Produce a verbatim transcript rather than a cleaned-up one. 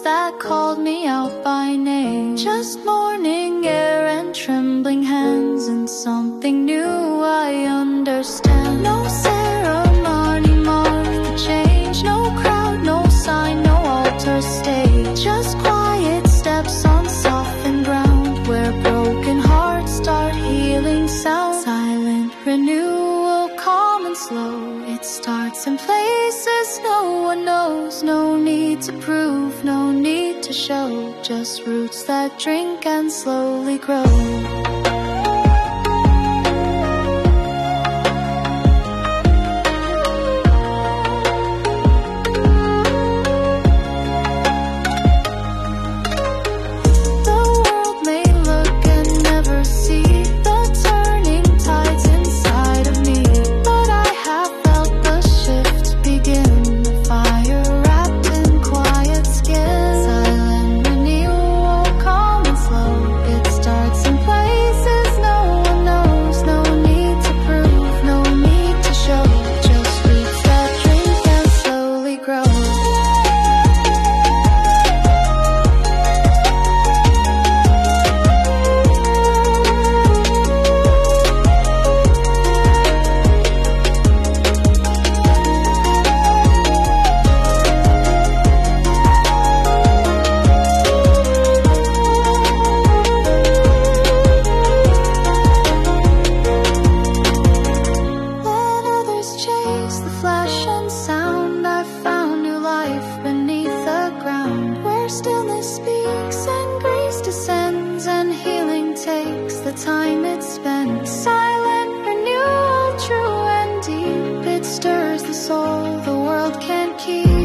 that called me out by name. Just morning air and trembling hands, and something new I understand. No ceremony marked the change, no crowd, no sign, no altar stage. Just quiet steps on softened ground, where broken hearts start healing sound. Silent renewal, calm and slow, it starts in places no one knows. No need to prove, no need to show, just roots that drink and slowly grow. Time it spent, silent renewal, true and deep. It stirs the soul the world can't keep.